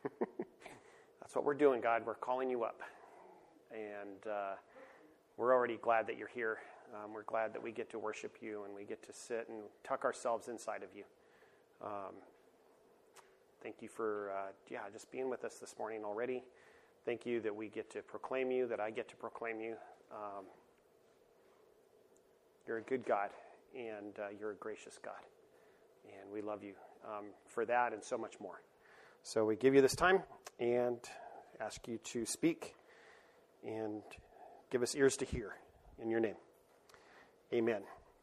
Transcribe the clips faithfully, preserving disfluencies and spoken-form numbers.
That's what we're doing, God. We're calling you up. And uh, we're already glad that you're here. Um, we're glad that we get to worship you and we get to sit and tuck ourselves inside of you. Um, thank you for, uh, yeah, just being with us this morning already. Thank you that we get to proclaim you, that I get to proclaim you. Um, you're a good God, and uh, you're a gracious God. And we love you um, for that and so much more. So we give you this time and ask you to speak and give us ears to hear in your name. Amen.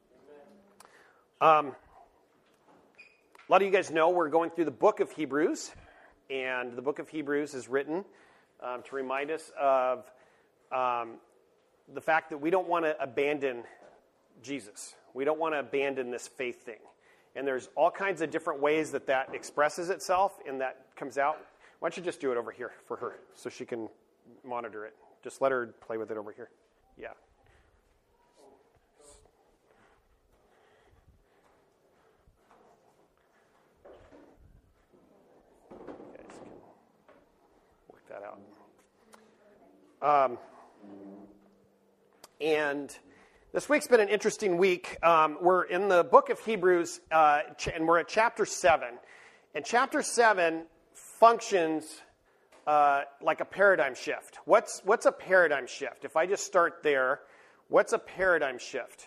Um, a lot of you guys know we're going through the book of Hebrews, and the book of Hebrews is written um, to remind us of um, the fact that we don't want to abandon Jesus. We don't want to abandon this faith thing. And there's all kinds of different ways that that expresses itself and that comes out. Why don't you just do it over here for her so she can monitor it. Just let her play with it over here. Yeah. You guys can work that out. Um, and this week's been an interesting week. Um, we're in the book of Hebrews, uh, ch- and we're at chapter seven. And chapter seven functions uh, like a paradigm shift. What's what's a paradigm shift? If I just start there, what's a paradigm shift?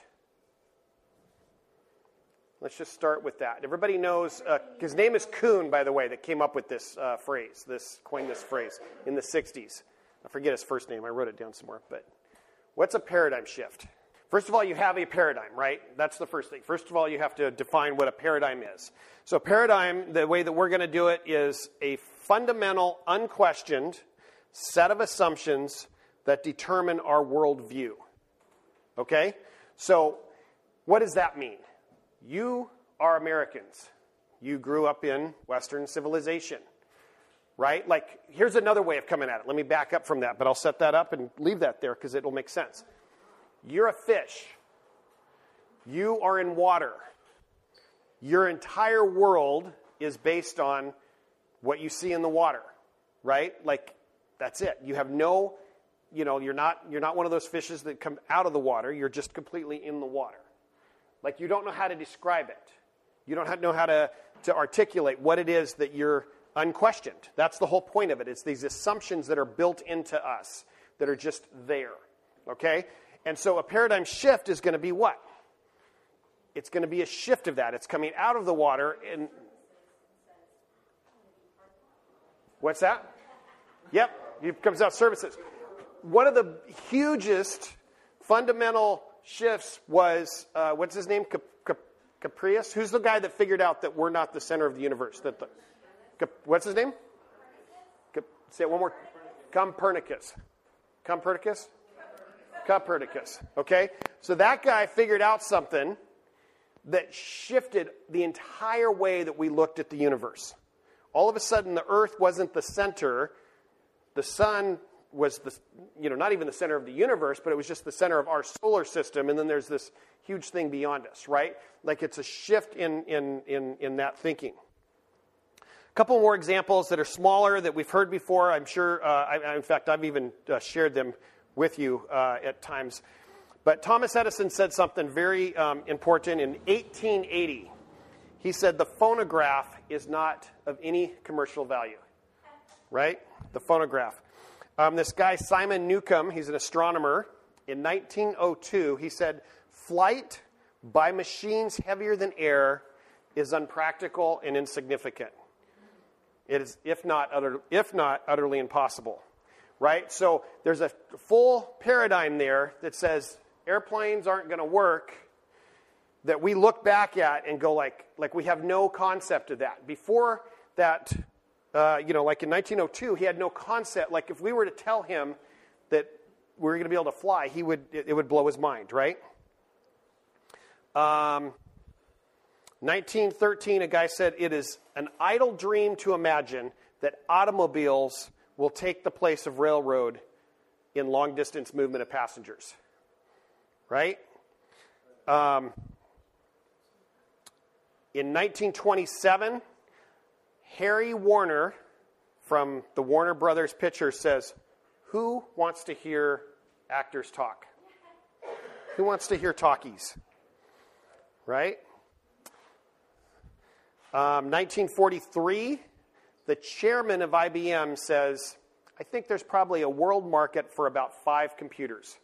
Let's just start with that. Everybody knows, uh, his name is Kuhn, by the way, that came up with this uh, phrase, this coined this phrase in the sixties. I forget his first name. I wrote it down somewhere. But what's a paradigm shift? First of all, you have a paradigm, right? That's the first thing. First of all, you have to define what a paradigm is. So paradigm, the way that we're going to do it is a fundamental, unquestioned set of assumptions that determine our worldview. Okay? So what does that mean? You are Americans. You grew up in Western civilization, right? Like, here's another way of coming at it. Let me back up from that, but I'll set that up and leave that there because it'll make sense. You're a fish. You are in water. Your entire world is based on what you see in the water, right? Like, that's it. You have no, you know, you're not you're not one of those fishes that come out of the water. You're just completely in the water. Like, you don't know how to describe it. You don't know how to, to articulate what it is that you're unquestioned. That's the whole point of it. It's these assumptions that are built into us that are just there, okay? And so a paradigm shift is going to be what? It's going to be a shift of that. It's coming out of the water. And what's that? Yep, it comes out services. One of the hugest fundamental shifts was, uh, what's his name? Cap- Cap- Caprius? Who's the guy that figured out that we're not the center of the universe? That the, Cap- what's his name? Cap- say it one more. Copernicus. Copernicus? Copernicus, okay? So that guy figured out something that shifted the entire way that we looked at the universe. All of a sudden, the Earth wasn't the center. The sun was, the, you know, not even the center of the universe, but it was just the center of our solar system, and then there's this huge thing beyond us, right? Like, it's a shift in, in, in, in that thinking. A couple more examples that are smaller that we've heard before. I'm sure, uh, I, in fact, I've even uh, shared them with you uh, at times. But Thomas Edison said something very um, important in eighteen eighty. He said the phonograph is not of any commercial value, right? The phonograph. Um, this guy, Simon Newcomb, he's an astronomer. In nineteen oh two, he said, flight by machines heavier than air is unpractical and insignificant. It is, if not, utter, if not utterly impossible. Right? So there's a full paradigm there that says airplanes aren't going to work, that we look back at and go like, like we have no concept of that. Before that, uh, you know, like in nineteen oh two, he had no concept. Like, if we were to tell him that we were going to be able to fly, he would it, it would blow his mind, right? Um, nineteen thirteen, a guy said, it is an idle dream to imagine that automobiles will take the place of railroad in long-distance movement of passengers, right? Um, in nineteen twenty-seven, Harry Warner from the Warner Brothers picture says, who wants to hear actors talk? Who wants to hear talkies? Right? Um, nineteen forty-three, the chairman of I B M says, I think there's probably a world market for about five computers.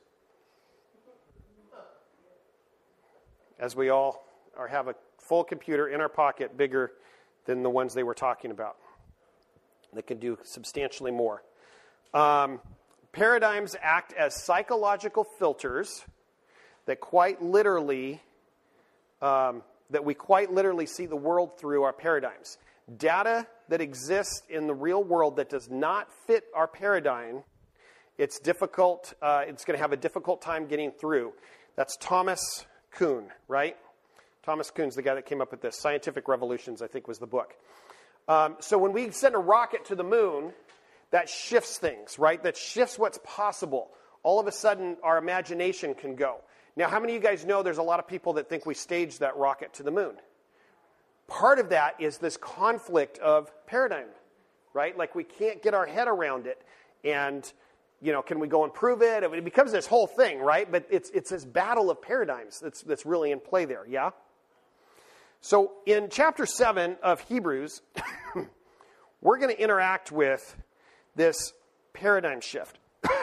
As we all are, have a full computer in our pocket, bigger than the ones they were talking about, that can do substantially more. Um, paradigms act as psychological filters that quite literally, um, that we quite literally see the world through our paradigms. Data that exists in the real world that does not fit our paradigm, it's difficult, uh, it's going to have a difficult time getting through. That's Thomas Kuhn, right? Thomas Kuhn's the guy that came up with this. Scientific Revolutions, I think, was the book. Um, so when we send a rocket to the moon, that shifts things, right? That shifts what's possible. All of a sudden, our imagination can go. Now, how many of you guys know there's a lot of people that think we staged that rocket to the moon? Part of that is this conflict of paradigm, right? Like we can't get our head around it. And, you know, can we go and prove it? It becomes this whole thing, right? But it's it's this battle of paradigms that's that's really in play there, yeah? So in chapter seven of Hebrews, we're going to interact with this paradigm shift.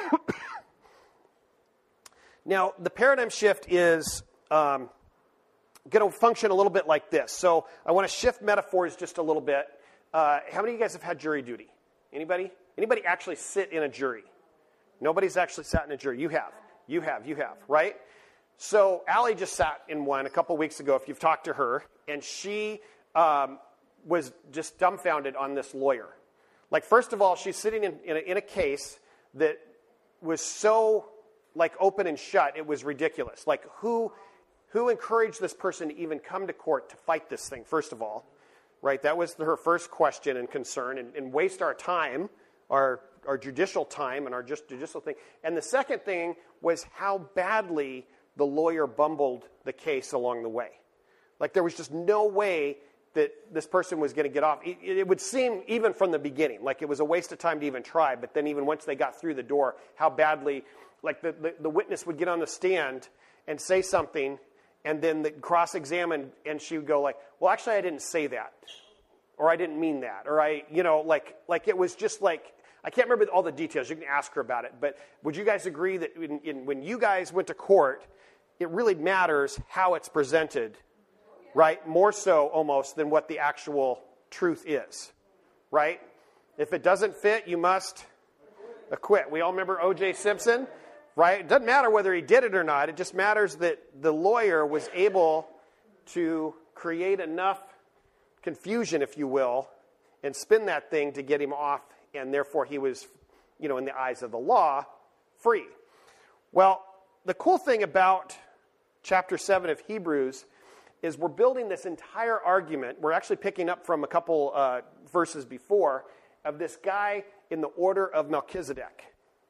Now, the paradigm shift is um, going to function a little bit like this. So I want to shift metaphors just a little bit. Uh, how many of you guys have had jury duty? Anybody? Anybody actually sit in a jury? Nobody's actually sat in a jury. You have. You have. You have, right? So Allie just sat in one a couple weeks ago, if you've talked to her, and she um, was just dumbfounded on this lawyer. Like, first of all, she's sitting in, in, a, in a case that was so, like, open and shut, it was ridiculous. Like, who who encouraged this person to even come to court to fight this thing, first of all? Right? That was her first question and concern, and, and waste our time, our our judicial time and our just judicial thing. And the second thing was how badly the lawyer bumbled the case along the way. Like, there was just no way that this person was going to get off. It, it would seem, even from the beginning, like it was a waste of time to even try. But then even once they got through the door, how badly, like the, the, the witness would get on the stand and say something, and then the cross-examine, and she would go like, well, actually, I didn't say that. Or I didn't mean that. Or I, you know, like like it was just like, I can't remember all the details. You can ask her about it. But would you guys agree that in, in, when you guys went to court, it really matters how it's presented, right? More so almost than what the actual truth is, right? If it doesn't fit, you must acquit. We all remember O J Simpson, right? It doesn't matter whether he did it or not. It just matters that the lawyer was able to create enough confusion, if you will, and spin that thing to get him off, and therefore he was, you know, in the eyes of the law, free. Well, the cool thing about chapter seven of Hebrews is we're building this entire argument. We're actually picking up from a couple uh, verses before of this guy in the order of Melchizedek.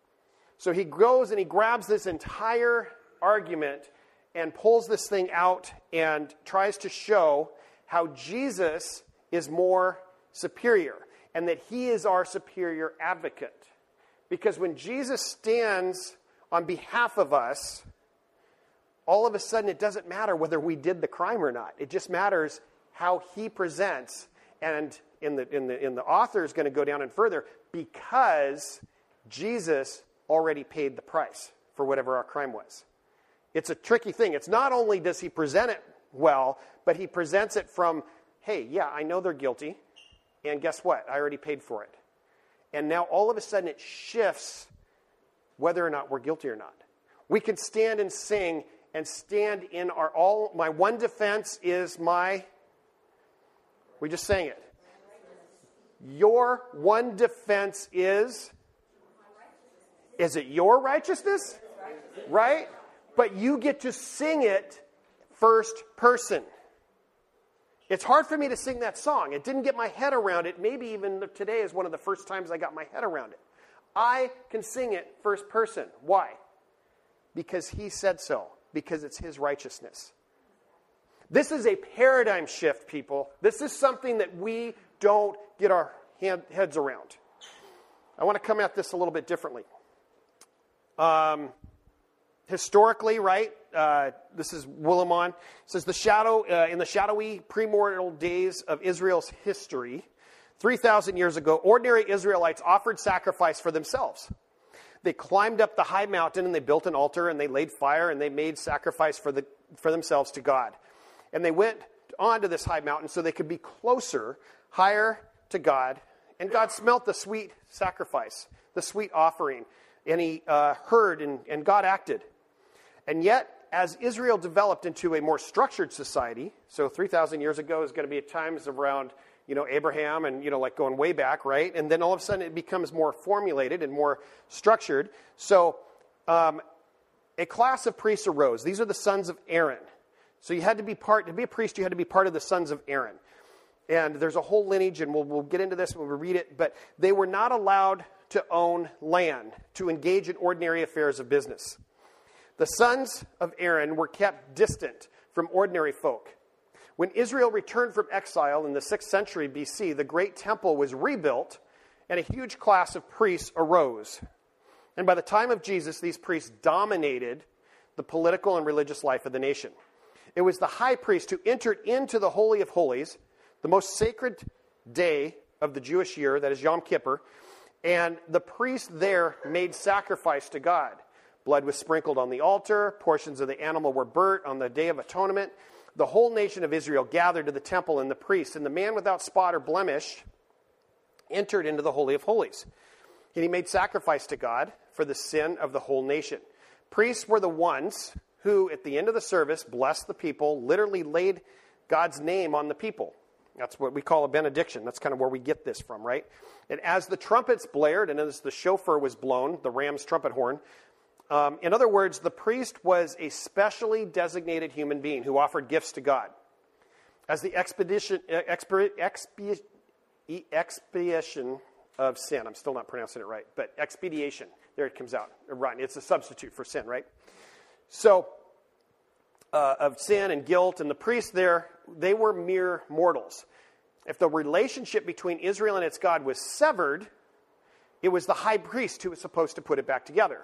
So he goes and he grabs this entire argument and pulls this thing out and tries to show how Jesus is more superior and that he is our superior advocate. Because when Jesus stands on behalf of us, all of a sudden it doesn't matter whether we did the crime or not. It just matters how he presents. And in the in the in the author is going to go down and further, because Jesus already paid the price for whatever our crime was. It's a tricky thing. It's not only does he present it well, but he presents it from, hey, yeah, I know they're guilty, and guess what? I already paid for it. And now all of a sudden it shifts whether or not we're guilty or not. We can stand and sing and stand in our all. My one defense is my, we just sang it. Your one defense is, is it your righteousness? Right? But you get to sing it first person. It's hard for me to sing that song. It didn't get my head around it. Maybe even today is one of the first times I got my head around it. I can sing it first person. Why? Because he said so. Because it's his righteousness. This is a paradigm shift, people. This is something that we don't get our hand, heads around. I want to come at this a little bit differently. Um, historically, right, uh, this is Willimon. It says, the shadow, uh, in the shadowy premortal days of Israel's history, three thousand years ago, ordinary Israelites offered sacrifice for themselves. They climbed up the high mountain and they built an altar and they laid fire and they made sacrifice for the for themselves to God. And they went onto this high mountain so they could be closer, higher to God. And God smelt the sweet sacrifice, the sweet offering. And he uh, heard and, and God acted. And yet, as Israel developed into a more structured society, so three thousand years ago is going to be at times around, you know, Abraham and, you know, like going way back, right? And then all of a sudden it becomes more formulated and more structured. So um, a class of priests arose. These are the sons of Aaron. So you had to be part, to be a priest, you had to be part of the sons of Aaron. And there's a whole lineage, and we'll, we'll get into this when we read it, but they were not allowed to own land, to engage in ordinary affairs of business. The sons of Aaron were kept distant from ordinary folk. When Israel returned from exile in the sixth century B C, the great temple was rebuilt, and a huge class of priests arose. And by the time of Jesus, these priests dominated the political and religious life of the nation. It was the high priest who entered into the Holy of Holies, the most sacred day of the Jewish year, that is Yom Kippur, and the priest there made sacrifice to God. Blood was sprinkled on the altar, portions of the animal were burnt on the Day of Atonement. The whole nation of Israel gathered to the temple, and the priest, and the man without spot or blemish, entered into the Holy of Holies. And he made sacrifice to God for the sin of the whole nation. Priests were the ones who, at the end of the service, blessed the people, literally laid God's name on the people. That's what we call a benediction. That's kind of where we get this from, right? And as the trumpets blared, and as the shofar was blown, the ram's trumpet horn, um, in other words, the priest was a specially designated human being who offered gifts to God. As the expedition, expi, expi, expiation of sin, I'm still not pronouncing it right, but expediation, there it comes out. Right, it's a substitute for sin, right? So, uh, of sin and guilt, and the priests there, they were mere mortals. If the relationship between Israel and its God was severed, it was the high priest who was supposed to put it back together.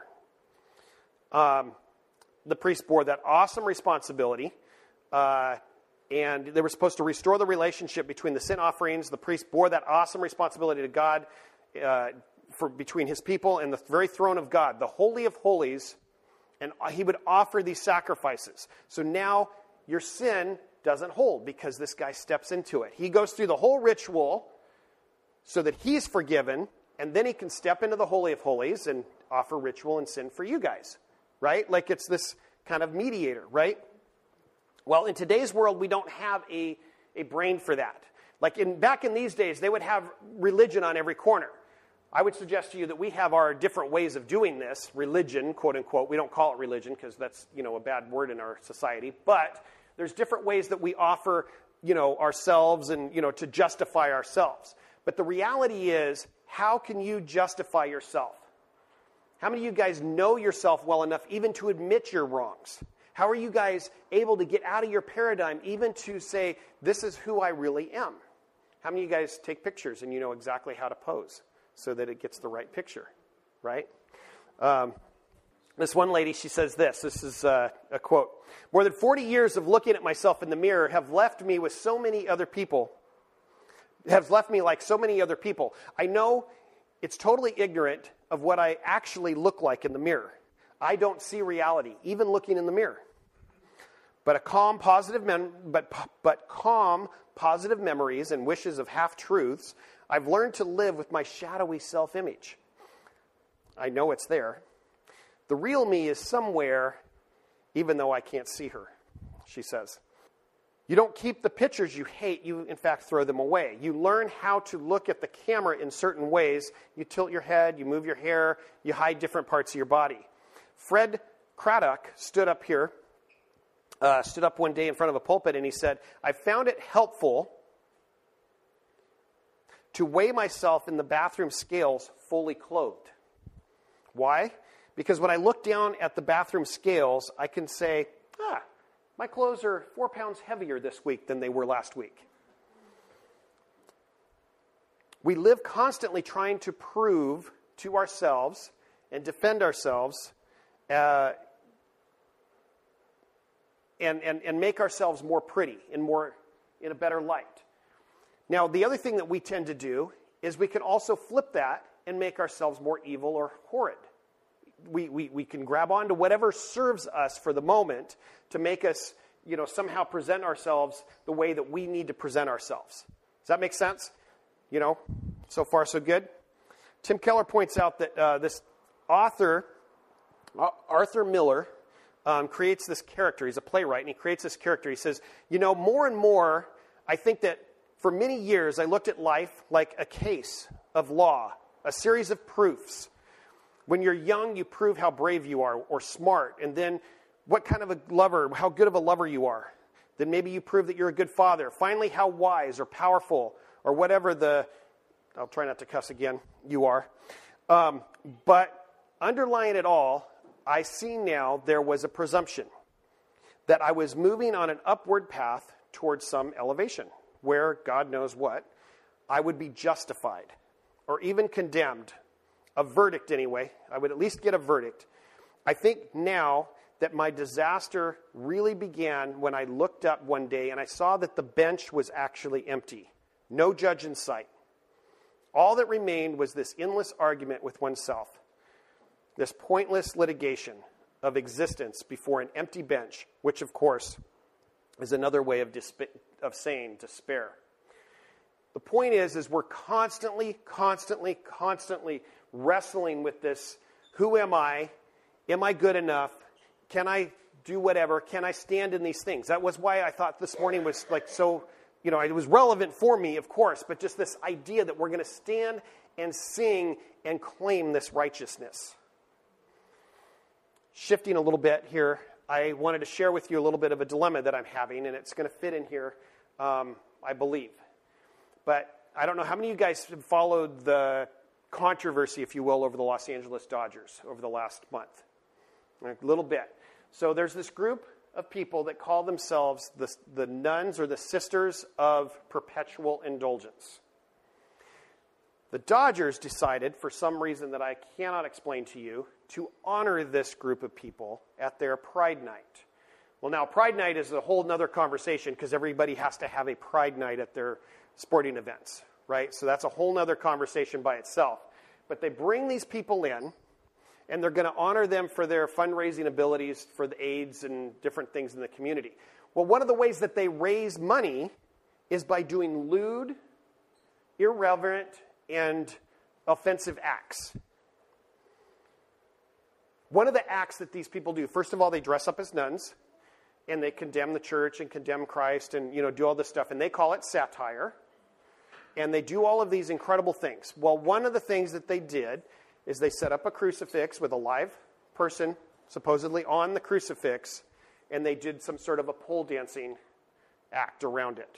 Um, the priest bore that awesome responsibility, uh, and they were supposed to restore the relationship between the sin offerings. The priest bore that awesome responsibility to God uh, for between his people and the very throne of God, the Holy of Holies, and he would offer these sacrifices. So now your sin doesn't hold because this guy steps into it. He goes through the whole ritual so that he's forgiven, and then he can step into the Holy of Holies and offer ritual and sin for you guys, right? Like it's this kind of mediator, right? Well, in today's world, we don't have a, a brain for that. Like in back in these days, they would have religion on every corner. I would suggest to you that we have our different ways of doing this, religion, quote unquote. We don't call it religion because that's, you know, a bad word in our society. But there's different ways that we offer, you know, ourselves and, you know, to justify ourselves. But the reality is, how can you justify yourself? How many of you guys know yourself well enough even to admit your wrongs? How are you guys able to get out of your paradigm even to say, this is who I really am? How many of you guys take pictures and you know exactly how to pose so that it gets the right picture, right? Um, this one lady, she says this. This is uh, a quote. More than forty years of looking at myself in the mirror have left me with so many other people, have left me like so many other people. I know it's totally ignorant of what I actually look like in the mirror. I don't see reality, even looking in the mirror. But a calm, positive, mem- but but calm, positive memories and wishes of half-truths, I've learned to live with my shadowy self-image. I know it's there. The real me is somewhere, even though I can't see her, she says. You don't keep the pictures you hate, you in fact throw them away. You learn how to look at the camera in certain ways. You tilt your head, you move your hair, you hide different parts of your body. Fred Craddock stood up here, uh, stood up one day in front of a pulpit and he said, I found it helpful to weigh myself in the bathroom scales fully clothed. Why? Because when I look down at the bathroom scales, I can say, ah, my clothes are four pounds heavier this week than they were last week. We live constantly trying to prove to ourselves and defend ourselves uh, and, and, and make ourselves more pretty and more in a better light. Now, the other thing that we tend to do is we can also flip that and make ourselves more evil or horrid. We, we, we can grab onto whatever serves us for the moment to make us, you know, somehow present ourselves the way that we need to present ourselves. Does that make sense? You know, so far so good. Tim Keller points out that uh, this author, uh, Arthur Miller, um, creates this character. He's a playwright, and he creates this character. He says, you know, more and more, I think that for many years, I looked at life like a case of law, a series of proofs. When you're young, you prove how brave you are or smart, and then what kind of a lover, how good of a lover you are. Then maybe you prove that you're a good father. Finally, how wise or powerful or whatever the, I'll try not to cuss again, you are. Um, but underlying it all, I see now there was a presumption that I was moving on an upward path towards some elevation where, God knows what, I would be justified or even condemned. A verdict anyway. I would at least get a verdict. I think now that my disaster really began when I looked up one day and I saw that the bench was actually empty. No judge in sight. All that remained was this endless argument with oneself. This pointless litigation of existence before an empty bench, which of course is another way of, disp- of saying despair. The point is, is we're constantly, constantly, constantly wrestling with this, who am I? Am I good enough? Can I do whatever? Can I stand in these things? That was why I thought this morning was like so, you know, it was relevant for me, of course, but just this idea that we're going to stand and sing and claim this righteousness. Shifting a little bit here, I wanted to share with you a little bit of a dilemma that I'm having, and it's going to fit in here, um, I believe. But I don't know how many of you guys have followed the controversy, if you will, over the Los Angeles Dodgers over the last month. A little bit. So there's this group of people that call themselves the, the nuns or the sisters of perpetual indulgence. The Dodgers decided, for some reason that I cannot explain to you, to honor this group of people at their Pride Night. Well, now, Pride Night is a whole other conversation because everybody has to have a Pride Night at their sporting events, right? So that's a whole other conversation by itself. But they bring these people in, and they're going to honor them for their fundraising abilities for the AIDS and different things in the community. Well, one of the ways that they raise money is by doing lewd, irreverent, and offensive acts. One of the acts that these people do, first of all, they dress up as nuns, and they condemn the church and condemn Christ and, you know, do all this stuff, and they call it satire. And they do all of these incredible things. Well, one of the things that they did is they set up a crucifix with a live person supposedly on the crucifix, and they did some sort of a pole dancing act around it.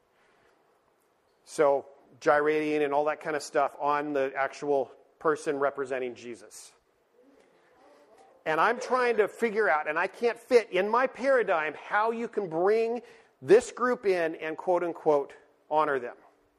So gyrating and all that kind of stuff on the actual person representing Jesus. And I'm trying to figure out, and I can't fit in my paradigm, how you can bring this group in and quote-unquote honor them.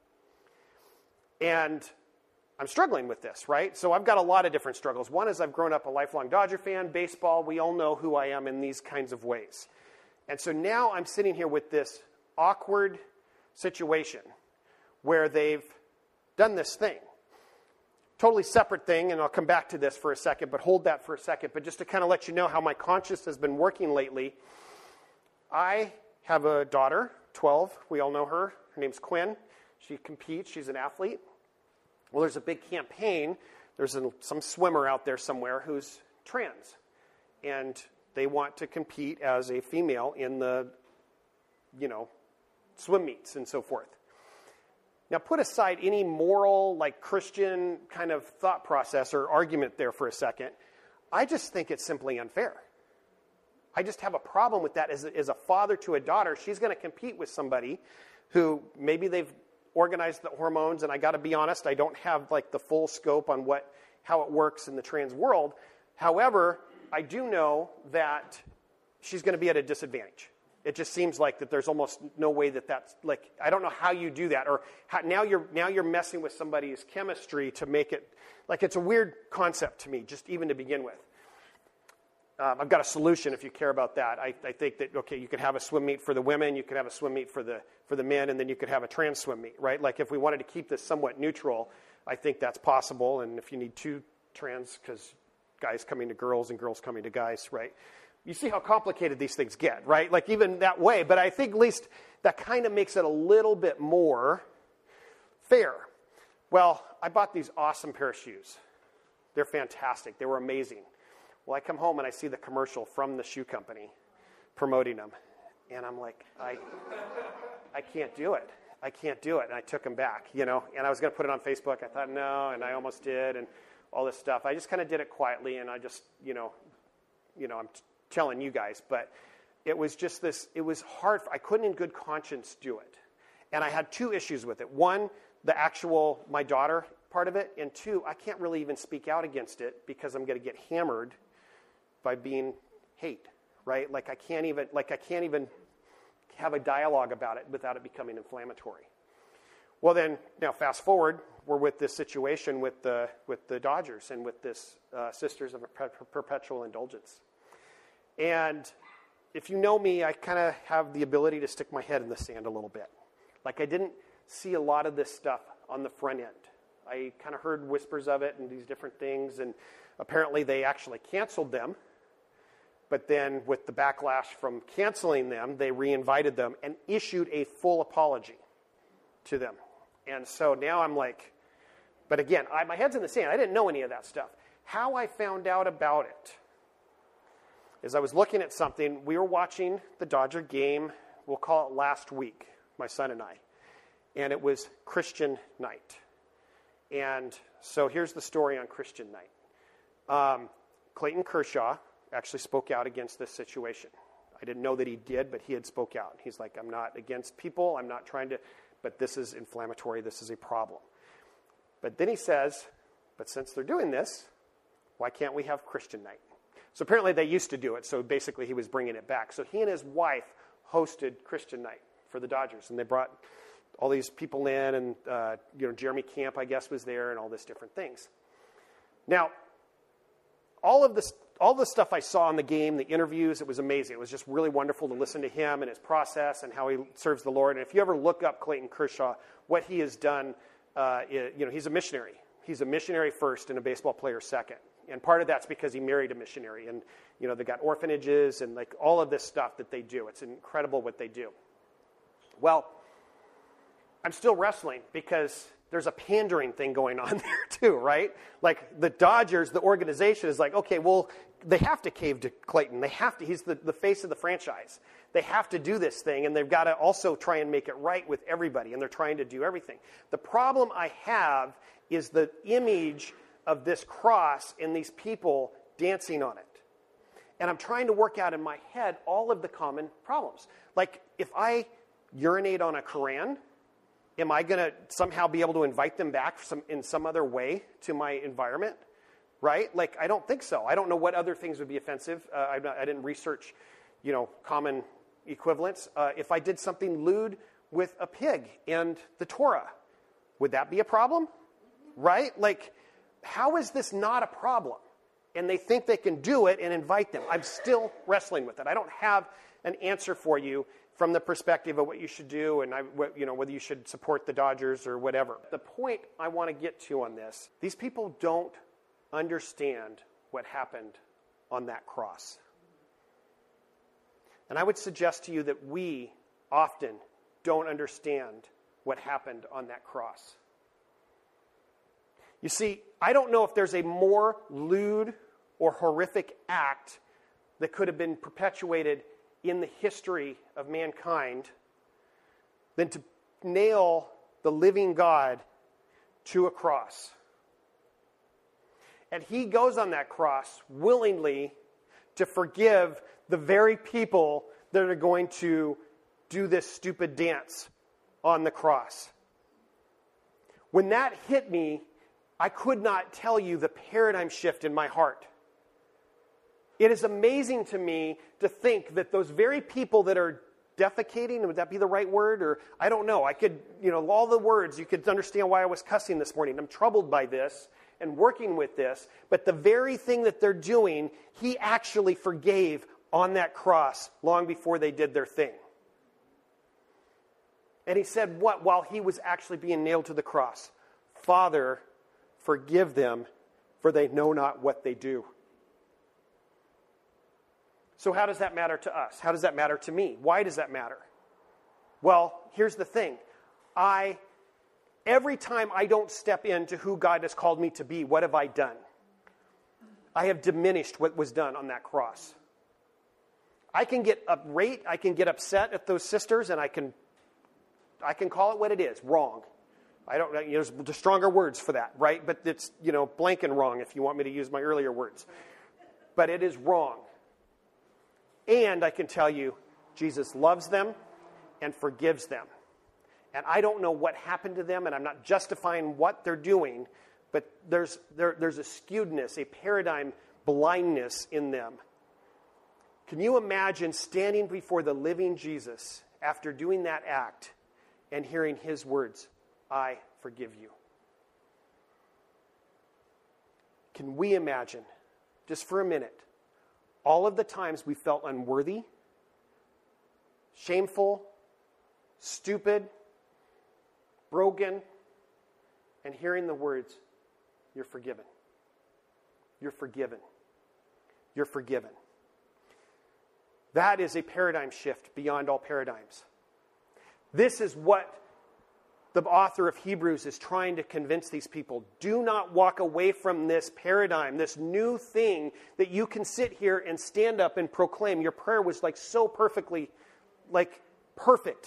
And I'm struggling with this, right? So I've got a lot of different struggles. One is I've grown up a lifelong Dodger fan, baseball. We all know who I am in these kinds of ways. And so now I'm sitting here with this awkward situation where they've done this thing. Totally separate thing, and I'll come back to this for a second, but hold that for a second. But just to kind of let you know how my conscience has been working lately, I have a daughter, twelve. We all know her. Her name's Quinn. She competes. She's an athlete. Well, there's a big campaign. There's a, some swimmer out there somewhere who's trans, and they want to compete as a female in the, you know, swim meets and so forth. Now, put aside any moral, like Christian kind of thought process or argument there for a second. I just think it's simply unfair. I just have a problem with that as a, as a father to a daughter. She's going to compete with somebody who maybe they've organized the hormones, and I got to be honest, I don't have like the full scope on what how it works in the trans world. However, I do know that she's going to be at a disadvantage. It just seems like that there's almost no way that that's, like, I don't know how you do that. Or how, now you're now you're messing with somebody's chemistry to make it, like, it's a weird concept to me, just even to begin with. Um, I've got a solution if you care about that. I, I think that, okay, you could have a swim meet for the women, you could have a swim meet for the for the men, and then you could have a trans swim meet, right? Like, if we wanted to keep this somewhat neutral, I think that's possible. And if you need two trans, because guys coming to girls and girls coming to guys, right? You see how complicated these things get, right? Like, even that way. But I think at least that kind of makes it a little bit more fair. Well, I bought these awesome pair of shoes. They're fantastic. They were amazing. Well, I come home and I see the commercial from the shoe company promoting them. And I'm like, I I can't do it. I can't do it. And I took them back, you know. And I was going to put it on Facebook. I thought, no, and I almost did, and all this stuff. I just kind of did it quietly, and I just, you know, you know, I'm t- telling you guys. But it was just this, it was hard. For, I couldn't in good conscience do it. And I had two issues with it. One, the actual, my daughter part of it. And two, I can't really even speak out against it because I'm going to get hammered by being hate, right? Like I can't even, like I can't even have a dialogue about it without it becoming inflammatory. Well, then, now fast forward, we're with this situation with the with the Dodgers and with this uh, Sisters of Perpetual Indulgence. And if you know me, I kind of have the ability to stick my head in the sand a little bit. Like, I didn't see a lot of this stuff on the front end. I kind of heard whispers of it and these different things, and apparently they actually canceled them. But then with the backlash from canceling them, they re-invited them and issued a full apology to them. And so now I'm like, but again, I, my head's in the sand. I didn't know any of that stuff. How I found out about it is I was looking at something. We were watching the Dodger game, we'll call it last week, my son and I. And it was Christian night. And so here's the story on Christian night. Um, Clayton Kershaw actually spoke out against this situation. I didn't know that he did, but he had spoke out. He's like, I'm not against people. I'm not trying to, but this is inflammatory. This is a problem. But then he says, but since they're doing this, why can't we have Christian night? So apparently they used to do it. So basically he was bringing it back. So he and his wife hosted Christian night for the Dodgers. And they brought all these people in, and uh, you know, Jeremy Camp, I guess, was there, and all these different things. Now, all of this, all the stuff I saw in the game, the interviews, it was amazing. It was just really wonderful to listen to him and his process and how he serves the Lord. And if you ever look up Clayton Kershaw, what he has done, uh, it, you know, he's a missionary. He's a missionary first and a baseball player second. And part of that's because he married a missionary. And, you know, they got orphanages and, like, all of this stuff that they do. It's incredible what they do. Well, I'm still wrestling because there's a pandering thing going on there too, right? Like, the Dodgers, the organization is like, okay, well, they have to cave to Clayton. They have to. He's the, the face of the franchise. They have to do this thing, and they've got to also try and make it right with everybody, and they're trying to do everything. The problem I have is the image of this cross and these people dancing on it. And I'm trying to work out in my head all of the common problems. Like, if I urinate on a Quran, am I going to somehow be able to invite them back some, in some other way to my environment? Right? Like, I don't think so. I don't know what other things would be offensive. Uh, I, I didn't research, you know, common equivalents. Uh, if I did something lewd with a pig and the Torah, would that be a problem? Right? Like, how is this not a problem? And they think they can do it and invite them. I'm still wrestling with it. I don't have an answer for you from the perspective of what you should do and I, what, you know, whether you should support the Dodgers or whatever. The point I want to get to on this, these people don't understand what happened on that cross. And I would suggest to you that we often don't understand what happened on that cross. You see, I don't know if there's a more lewd or horrific act that could have been perpetuated in the history of mankind than to nail the living God to a cross. And he goes on that cross willingly to forgive the very people that are going to do this stupid dance on the cross. When that hit me, I could not tell you the paradigm shift in my heart. It is amazing to me to think that those very people that are defecating, would that be the right word? Or I don't know. I could, you know, all the words, you could understand why I was cussing this morning. I'm troubled by this and working with this. But the very thing that they're doing, he actually forgave on that cross long before they did their thing. And he said what while he was actually being nailed to the cross? Father, forgive them, for they know not what they do. So how does that matter to us? How does that matter to me? Why does that matter? Well, here's the thing. I, every time I don't step into who God has called me to be, what have I done? I have diminished what was done on that cross. I can get irate, I can get upset at those sisters, and I can, I can call it what it is, wrong. I don't know, you know, there's stronger words for that, right? But it's, you know, blank and wrong if you want me to use my earlier words. But it is wrong. And I can tell you, Jesus loves them and forgives them. And I don't know what happened to them, and I'm not justifying what they're doing, but there's there, there's a skewedness, a paradigm blindness in them. Can you imagine standing before the living Jesus after doing that act and hearing his words, I forgive you? Can we imagine, just for a minute, all of the times we felt unworthy, shameful, stupid, broken, and hearing the words, you're forgiven. You're forgiven. You're forgiven. That is a paradigm shift beyond all paradigms. This is what the author of Hebrews is trying to convince these people. Do not walk away from this paradigm, this new thing that you can sit here and stand up and proclaim. Your prayer was like so perfectly, like perfect.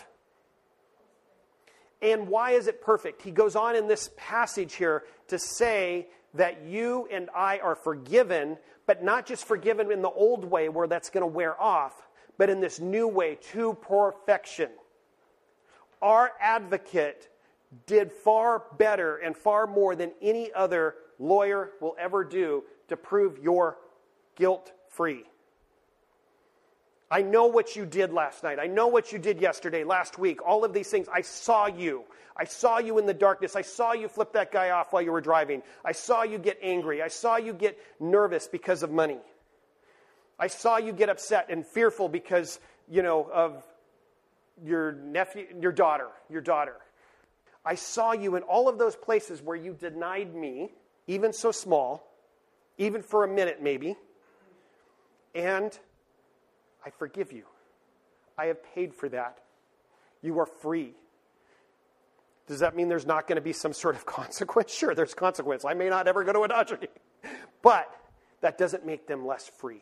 And why is it perfect? He goes on in this passage here to say that you and I are forgiven, but not just forgiven in the old way where that's going to wear off, but in this new way to perfection. Our advocate did far better and far more than any other lawyer will ever do to prove you're guilt-free. I know what you did last night. I know what you did yesterday, last week, all of these things. I saw you. I saw you in the darkness. I saw you flip that guy off while you were driving. I saw you get angry. I saw you get nervous because of money. I saw you get upset and fearful because, you know, of your nephew, your daughter, your daughter. I saw you in all of those places where you denied me, even so small, even for a minute maybe, and I forgive you. I have paid for that. You are free. Does that mean there's not going to be some sort of consequence? Sure, there's consequence. I may not ever go to adultery. But that doesn't make them less free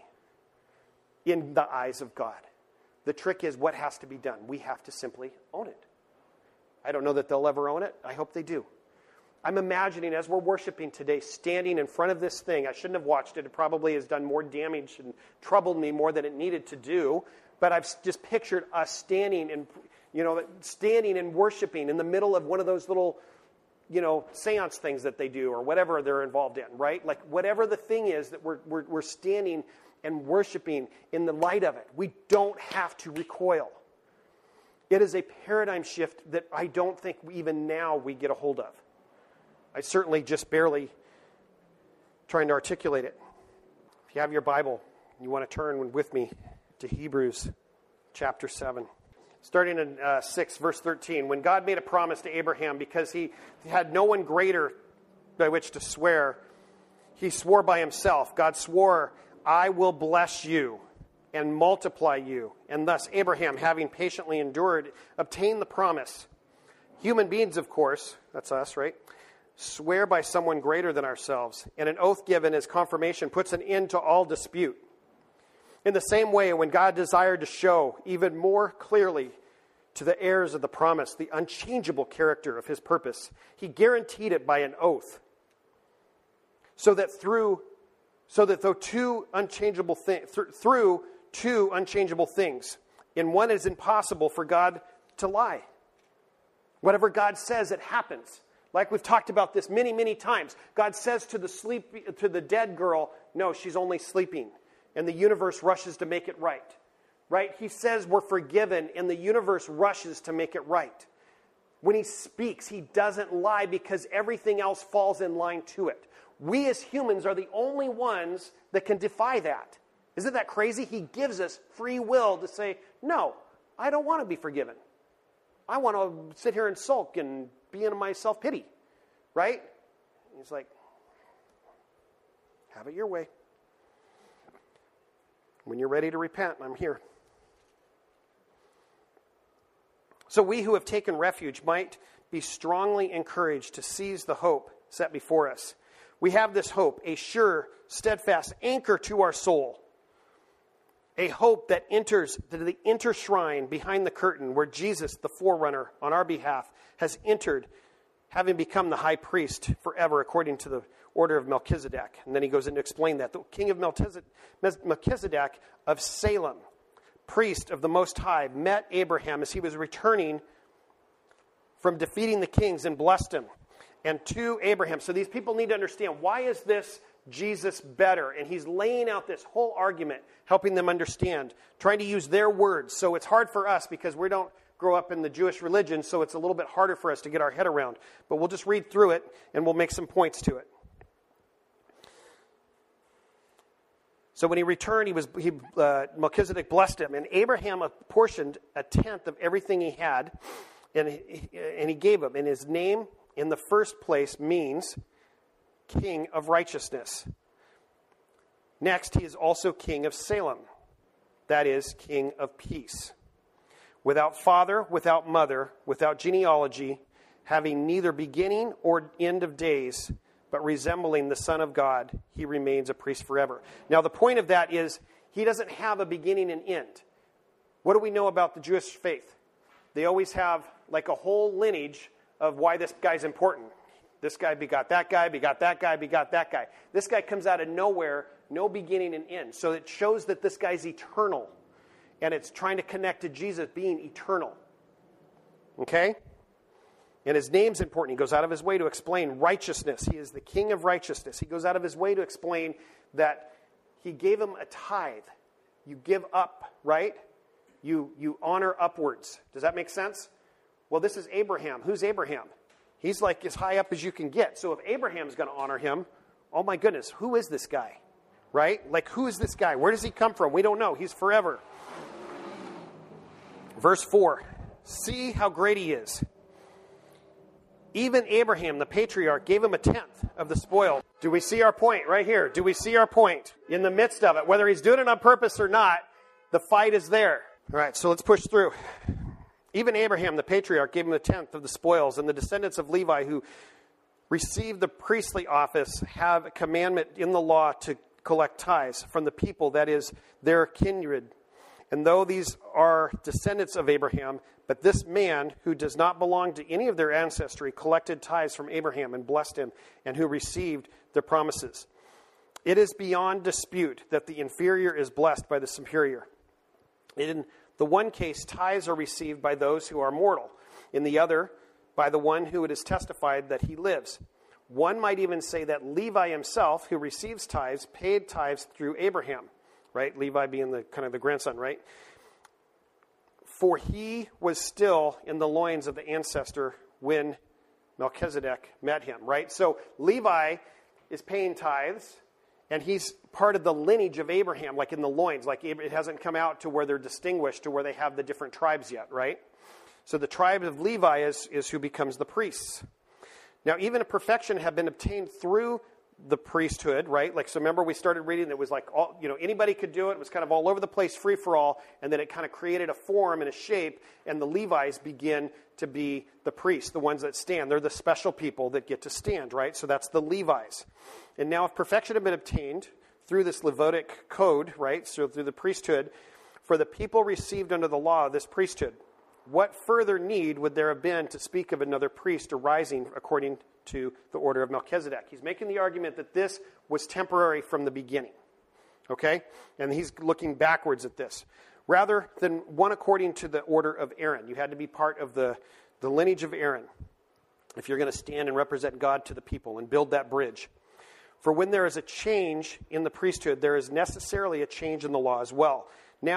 in the eyes of God. The trick is what has to be done. We have to simply own it. I don't know that they'll ever own it. I hope they do. I'm imagining as we're worshiping today, standing in front of this thing. I shouldn't have watched it. It probably has done more damage and troubled me more than it needed to do. But I've just pictured us standing and, you know, standing and worshiping in the middle of one of those little, you know, seance things that they do or whatever they're involved in, right? Like whatever the thing is that we're we're, we're standing and worshiping in the light of it. We don't have to recoil. It is a paradigm shift that I don't think even now we get a hold of. I certainly just barely trying to articulate it. If you have your Bible, you want to turn with me to Hebrews chapter seven. Starting in uh, six, verse thirteen. When God made a promise to Abraham because he had no one greater by which to swear, he swore by himself. God swore, I will bless you and multiply you. And thus Abraham, having patiently endured, obtained the promise. Human beings, of course, that's us, right? Swear by someone greater than ourselves. And an oath given as confirmation puts an end to all dispute. In the same way, when God desired to show even more clearly to the heirs of the promise the unchangeable character of his purpose, he guaranteed it by an oath. So that through, so that though two unchangeable things, th- through two unchangeable things, in one it is impossible for God to lie. Whatever God says, it happens. Like we've talked about this many, many times. God says to the sleep, to the dead girl, no, she's only sleeping. And the universe rushes to make it right. right? He says we're forgiven, and the universe rushes to make it right. When he speaks, he doesn't lie because everything else falls in line to it. We as humans are the only ones that can defy that. Isn't that crazy? He gives us free will to say, no, I don't want to be forgiven. I want to sit here and sulk and be in my self-pity, right? He's like, have it your way. When you're ready to repent, I'm here. So we who have taken refuge might be strongly encouraged to seize the hope set before us. We have this hope, a sure, steadfast anchor to our soul. A hope that enters to the inner shrine behind the curtain where Jesus, the forerunner on our behalf, has entered, having become the high priest forever according to the order of Melchizedek. And then he goes in to explain that. The king of Melchizedek of Salem, priest of the Most High, met Abraham as he was returning from defeating the kings and blessed him. And to Abraham. So these people need to understand, why is this Jesus better? And he's laying out this whole argument, helping them understand, trying to use their words. So it's hard for us because we don't grow up in the Jewish religion, so it's a little bit harder for us to get our head around. But we'll just read through it, and we'll make some points to it. So when he returned, he was he, uh, Melchizedek blessed him, and Abraham apportioned a tenth of everything he had, and he, and he gave him. And his name, in the first place, means King of Righteousness. Next, he is also King of Salem, that is, King of Peace. Without father, without mother, without genealogy, having neither beginning or end of days, but resembling the Son of God, he remains a priest forever. Now, the point of that is he doesn't have a beginning and end. What do we know about the Jewish faith? They always have like a whole lineage of why this guy's important. This guy begot that guy, begot that guy, begot that guy. This guy comes out of nowhere, no beginning and end. So it shows that this guy's eternal. And it's trying to connect to Jesus being eternal. Okay? And his name's important. He goes out of his way to explain righteousness. He is the King of righteousness. He goes out of his way to explain that he gave him a tithe. You give up, right? You, you honor upwards. Does that make sense? Well, this is Abraham. Who's Abraham? He's like as high up as you can get. So if Abraham's going to honor him, oh my goodness, who is this guy? Right? Like, who is this guy? Where does he come from? We don't know. He's forever. Verse four. See how great he is. Even Abraham, the patriarch, gave him a tenth of the spoil. Do we see our point right here? Do we see our point in the midst of it? Whether he's doing it on purpose or not, the fight is there. All right, so let's push through. Even Abraham, the patriarch, gave him a tenth of the spoils, and the descendants of Levi who received the priestly office have a commandment in the law to collect tithes from the people, that is, their kindred. And though these are descendants of Abraham, but this man who does not belong to any of their ancestry collected tithes from Abraham and blessed him, and who received the promises. It is beyond dispute that the inferior is blessed by the superior. In the one case, tithes are received by those who are mortal. In the other, by the one who it is testified that he lives. One might even say that Levi himself, who receives tithes, paid tithes through Abraham. Right? Levi being the kind of the grandson, right? For he was still in the loins of the ancestor when Melchizedek met him, right? So Levi is paying tithes, and he's part of the lineage of Abraham, like in the loins. Like it hasn't come out to where they're distinguished, to where they have the different tribes yet, right? So the tribe of Levi is, is who becomes the priests. Now, even a perfection had been obtained through the priesthood, right? Like, so remember we started reading, it was like, all, you know, anybody could do it. It was kind of all over the place, free for all. And then it kind of created a form and a shape. And the Levites begin to be the priests, the ones that stand. They're the special people that get to stand, right? So that's the Levites. And now if perfection had been obtained through this Levitic code, right? So through the priesthood, for the people received under the law of this priesthood, what further need would there have been to speak of another priest arising according to the order of Melchizedek? He's making the argument that this was temporary from the beginning. Okay? And he's looking backwards at this. Rather than one according to the order of Aaron. You had to be part of the, the lineage of Aaron if you're going to stand and represent God to the people and build that bridge. For when there is a change in the priesthood, there is necessarily a change in the law as well. Now,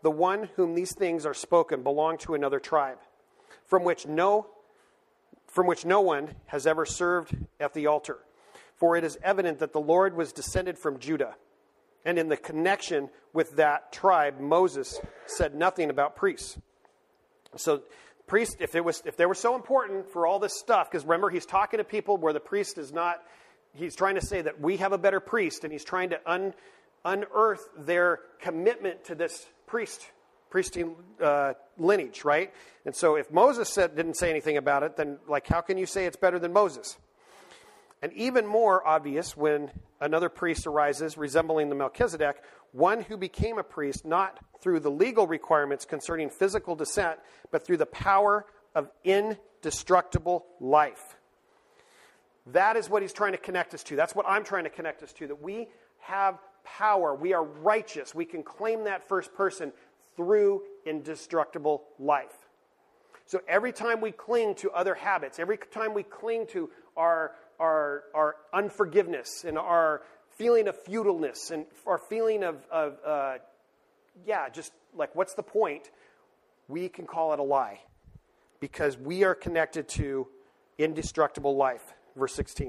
the one whom these things are spoken belonged to another tribe, from which no from which no one has ever served at the altar. For it is evident that the Lord was descended from Judah. And in the connection with that tribe, Moses said nothing about priests. So priest, if it was, if they were so important for all this stuff, because remember, he's talking to people where the priest is not, he's trying to say that we have a better priest, and he's trying to un, unearth their commitment to this priest, priestly uh, lineage, right? And so if Moses said, didn't say anything about it, then like, how can you say it's better than Moses? And even more obvious when another priest arises resembling the Melchizedek, one who became a priest not through the legal requirements concerning physical descent, but through the power of indestructible life. That is what he's trying to connect us to. That's what I'm trying to connect us to, that we have power. We are righteous. We can claim that first person through indestructible life. So every time we cling to other habits, every time we cling to our Our, our unforgiveness and our feeling of futileness and our feeling of, of uh, yeah, just like, what's the point? We can call it a lie because we are connected to indestructible life. Verse sixteen.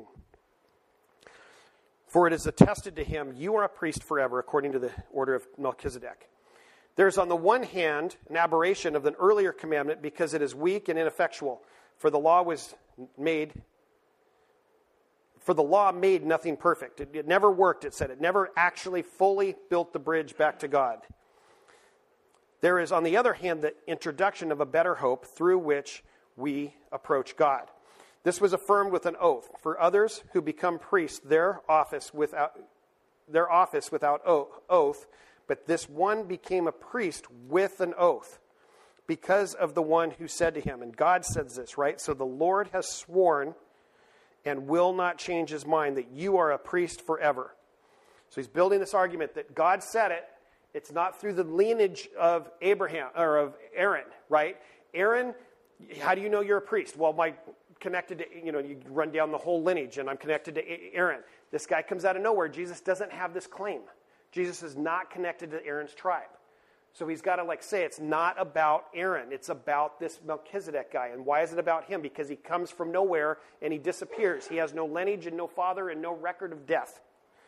For it is attested to him, you are a priest forever, according to the order of Melchizedek. There's on the one hand an aberration of the earlier commandment because it is weak and ineffectual, for the law was made For the law made nothing perfect. It, it never worked, it said. It never actually fully built the bridge back to God. There is, on the other hand, the introduction of a better hope through which we approach God. This was affirmed with an oath. For others who become priests, their office without, their office without oath, but this one became a priest with an oath because of the one who said to him, and God says this, right? So the Lord has sworn and will not change his mind, that you are a priest forever. So he's building this argument that God said it. It's not through the lineage of Abraham or of Aaron, right? Aaron, how do you know you're a priest? Well, my connected to, you know, you run down the whole lineage, and I'm connected to Aaron. This guy comes out of nowhere. Jesus doesn't have this claim. Jesus is not connected to Aaron's tribe. So he's got to like say it's not about Aaron. It's about this Melchizedek guy. And why is it about him? Because he comes from nowhere and he disappears. He has no lineage and no father and no record of death.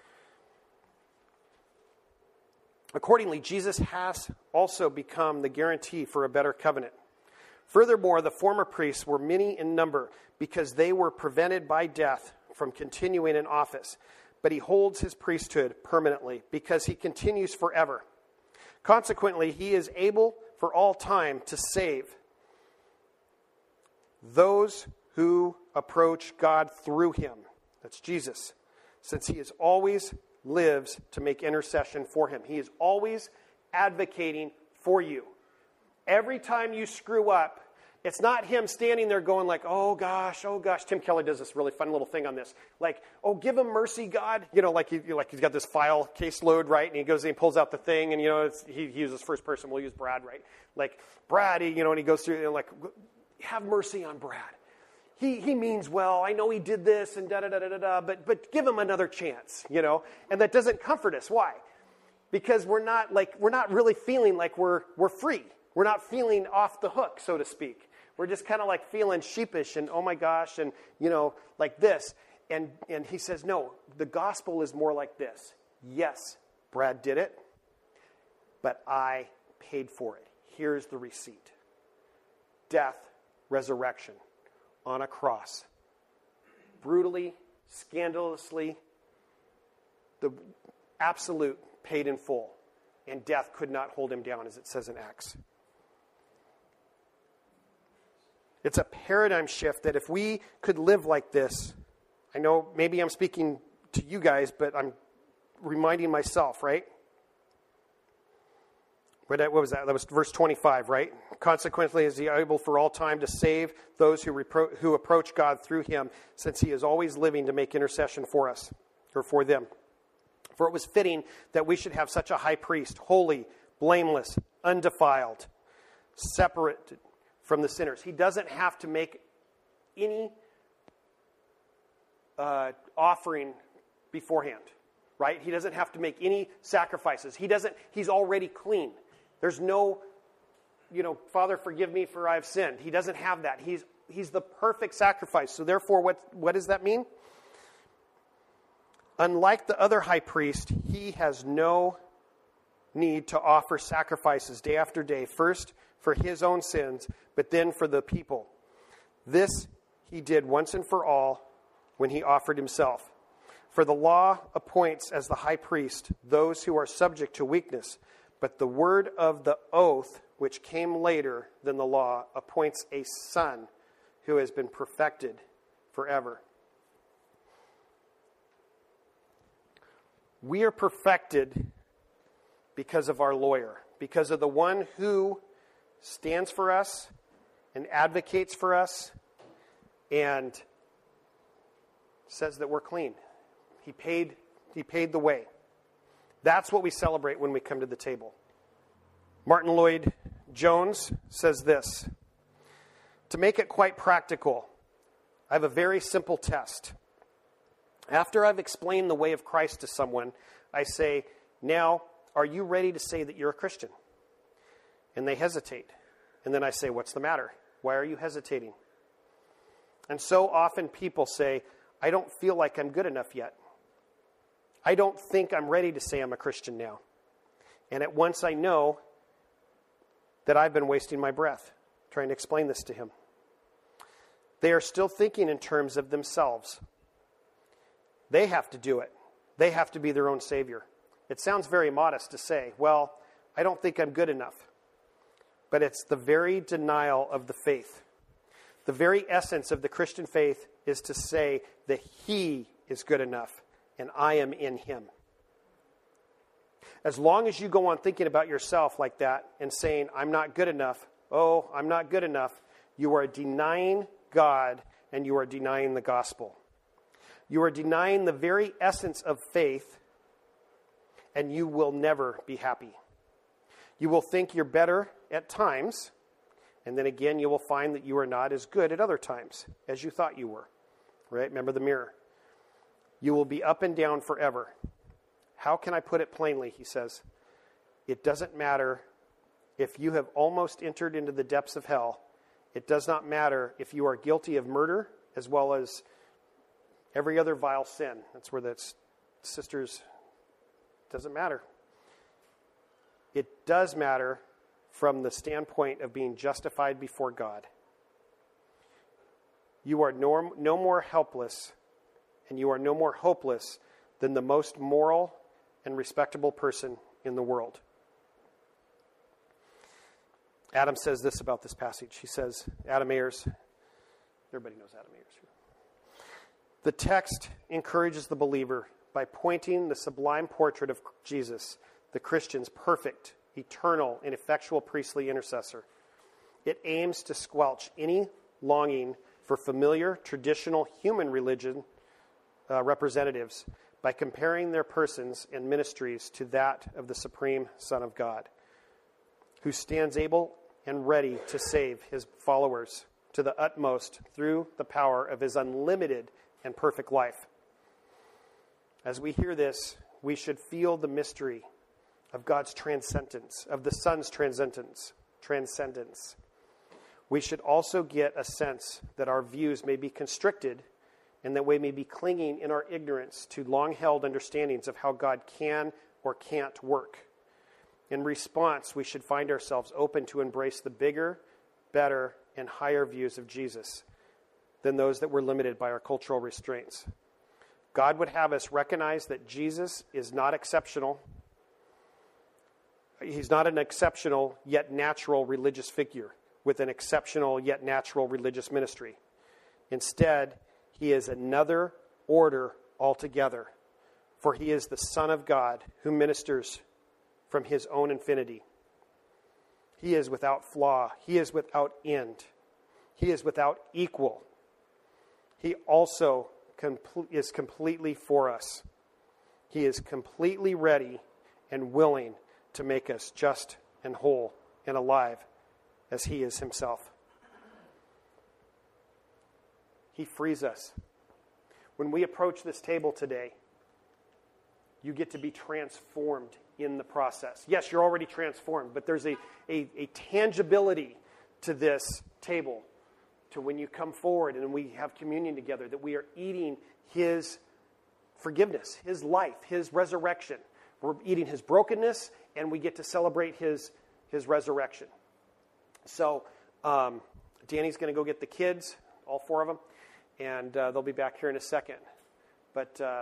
Accordingly, Jesus has also become the guarantee for a better covenant. Furthermore, the former priests were many in number because they were prevented by death from continuing in office. But he holds his priesthood permanently because he continues forever. Consequently, he is able for all time to save those who approach God through him. That's Jesus. Since he is always lives to make intercession for him. He is always advocating for you. Every time you screw up, it's not him standing there going like, oh gosh, oh gosh. Tim Keller does this really fun little thing on this. Like, oh, give him mercy, God. You know, like, he, like he's got this file caseload, right? And he goes and he pulls out the thing, and, you know, it's, he, he uses first person. We'll use Brad, right? Like, Brad, he, you know, and he goes through, and like, have mercy on Brad. He he means well. I know he did this and da-da-da-da-da, but but give him another chance, you know? And that doesn't comfort us. Why? Because we're not like, we're not really feeling like we're we're free. We're not feeling off the hook, so to speak. We're just kind of like feeling sheepish and, oh my gosh, and, you know, like this. And, and he says, no, the gospel is more like this. Yes, Brad did it, but I paid for it. Here's the receipt. Death, resurrection on a cross. Brutally, scandalously, the absolute paid in full. And death could not hold him down, as it says in Acts. It's a paradigm shift that if we could live like this, I know maybe I'm speaking to you guys, but I'm reminding myself, right? What was that? That was verse twenty-five, right? Consequently, is he able for all time to save those who, repro- who approach God through him, since he is always living to make intercession for us, or for them. For it was fitting that we should have such a high priest, holy, blameless, undefiled, separate from the sinners. He doesn't have to make any uh, offering beforehand, right? He doesn't have to make any sacrifices. He doesn't. He's already clean. There's no, you know, Father, forgive me for I have sinned. He doesn't have that. He's he's the perfect sacrifice. So therefore, what, what does that mean? Unlike the other high priest, he has no need to offer sacrifices day after day, first for his own sins, but then for the people. This he did once and for all when he offered himself. For the law appoints as the high priest those who are subject to weakness, but the word of the oath, which came later than the law, appoints a son who has been perfected forever. We are perfected because of our lawyer, because of the one who stands for us and advocates for us and says that we're clean. He paid, he paid the way. That's what we celebrate when we come to the table. Martin Lloyd-Jones says this: to make it quite practical, I have a very simple test. After I've explained the way of Christ to someone, I say, now, are you ready to say that you're a Christian? And they hesitate. And then I say, what's the matter? Why are you hesitating? And so often people say, I don't feel like I'm good enough yet. I don't think I'm ready to say I'm a Christian now. And at once I know that I've been wasting my breath trying to explain this to him. They are still thinking in terms of themselves. They have to do it. They have to be their own savior. It sounds very modest to say, well, I don't think I'm good enough. But it's the very denial of the faith. The very essence of the Christian faith is to say that he is good enough and I am in him. As long as you go on thinking about yourself like that and saying, I'm not good enough, oh, I'm not good enough, you are denying God and you are denying the gospel. You are denying the very essence of faith, and you will never be happy. You will think you're better at times, and then again you will find that you are not as good at other times as you thought you were. Right? Remember the mirror. You will be up and down forever. How can I put it plainly? He says, it doesn't matter if you have almost entered into the depths of hell. It does not matter if you are guilty of murder as well as every other vile sin. That's where that's sisters, doesn't matter. It does matter from the standpoint of being justified before God. You are no, no more helpless and you are no more hopeless than the most moral and respectable person in the world. Adam says this about this passage. He says, Adam Ayers, everybody knows Adam Ayers. The text encourages the believer by pointing the sublime portrait of Jesus, the Christian's perfect, eternal, and effectual priestly intercessor. It aims to squelch any longing for familiar, traditional human religion uh, representatives by comparing their persons and ministries to that of the supreme Son of God, who stands able and ready to save his followers to the utmost through the power of his unlimited and perfect life. As we hear this, we should feel the mystery of God's transcendence, of the Son's transcendence, transcendence. We should also get a sense that our views may be constricted and that we may be clinging in our ignorance to long-held understandings of how God can or can't work. In response, we should find ourselves open to embrace the bigger, better, and higher views of Jesus than those that were limited by our cultural restraints. God would have us recognize that Jesus is not exceptional. He's not an exceptional yet natural religious figure with an exceptional yet natural religious ministry. Instead, he is another order altogether, for he is the Son of God who ministers from his own infinity. He is without flaw. He is without end. He is without equal. He also com- is completely for us. He is completely ready and willing to make us just and whole and alive as he is himself. He frees us. When we approach this table today, you get to be transformed in the process. Yes, you're already transformed, but there's a, a, a tangibility to this table, to when you come forward and we have communion together, that we are eating his forgiveness, his life, his resurrection. We're eating his brokenness, and we get to celebrate his, his resurrection. So um, Danny's going to go get the kids, all four of them, and uh, they'll be back here in a second. But uh,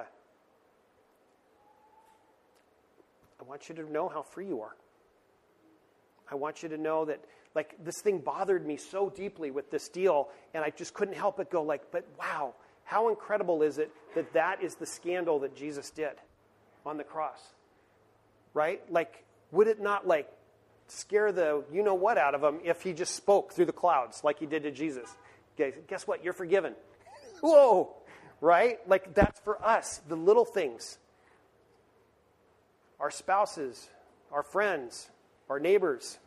I want you to know how free you are. I want you to know that, like, this thing bothered me so deeply with this deal, and I just couldn't help but go, like, but wow, how incredible is it that that is the scandal that Jesus did on the cross, right? Like, would it not, like, scare the you-know-what out of him if he just spoke through the clouds like he did to Jesus? Okay, guess what? You're forgiven. Whoa, right? Like, that's for us, the little things. Our spouses, our friends, our neighbors,